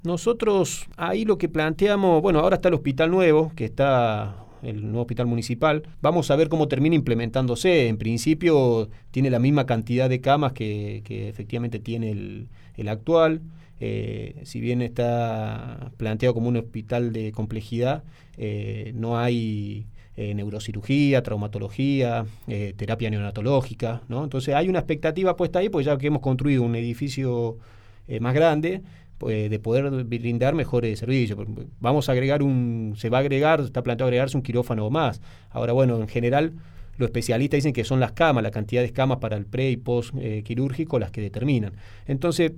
Nosotros ahí lo que planteamos, bueno, ahora está el hospital nuevo, que está el nuevo hospital municipal. Vamos a ver cómo termina implementándose. En principio tiene la misma cantidad de camas que efectivamente tiene el actual. Si bien está planteado como un hospital de complejidad, no hay neurocirugía, traumatología, terapia neonatológica, ¿no? Entonces hay una expectativa puesta ahí, pues ya que hemos construido un edificio más grande, de poder brindar mejores servicios. Vamos a agregar se va a agregar, está planteado agregarse un quirófano más. Ahora, bueno, en general los especialistas dicen que son las camas, la cantidad de camas para el pre y post quirúrgico las que determinan. Entonces,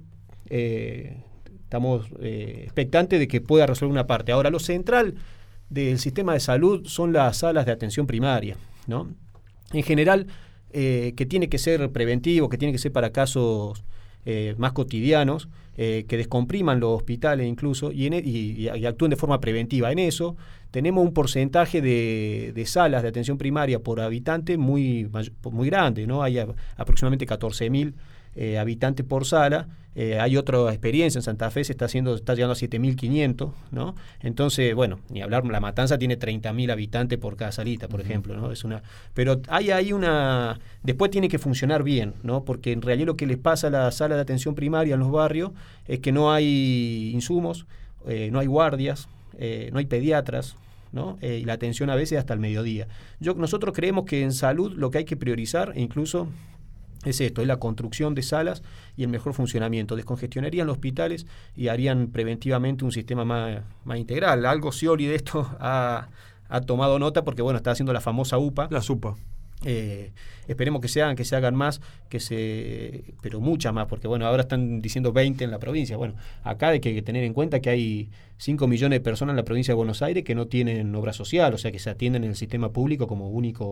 estamos expectantes de que pueda resolver una parte. Ahora, lo central del sistema de salud son las salas de atención primaria, ¿no? En general, que tiene que ser preventivo, que tiene que ser para casos más cotidianos, que descompriman los hospitales incluso y actúen de forma preventiva. En eso tenemos un porcentaje de salas de atención primaria por habitante muy grande, ¿no? Hay aproximadamente 14.000 habitantes por sala. Hay otra experiencia en Santa Fe, está llegando a 7.500, ¿no? Entonces, bueno, ni hablar, La Matanza tiene 30.000 habitantes por cada salita, por ejemplo, ¿no? Pero hay ahí después tiene que funcionar bien, ¿no? Porque en realidad lo que les pasa a la sala de atención primaria en los barrios es que no hay insumos, no hay guardias, no hay pediatras, ¿no? Y la atención a veces hasta el mediodía. Nosotros creemos que en salud lo que hay que priorizar, incluso es esto, es la construcción de salas y el mejor funcionamiento. Descongestionarían los hospitales y harían preventivamente un sistema más integral. Algo Scioli de esto ha tomado nota porque, bueno, está haciendo la famosa UPA. La SUPA. Esperemos que se hagan más, pero muchas más, porque bueno, ahora están diciendo 20 en la provincia. Bueno, acá hay que tener en cuenta que hay 5 millones de personas en la provincia de Buenos Aires que no tienen obra social, o sea que se atienden en el sistema público como única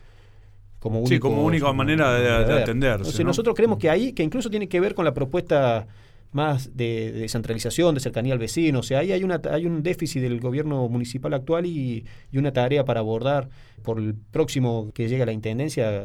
manera de atenderse. Entonces, ¿no? Nosotros creemos que incluso tiene que ver con la propuesta más de descentralización, de cercanía al vecino. O sea, ahí hay un déficit del gobierno municipal actual y una tarea para abordar por el próximo que llegue a la intendencia,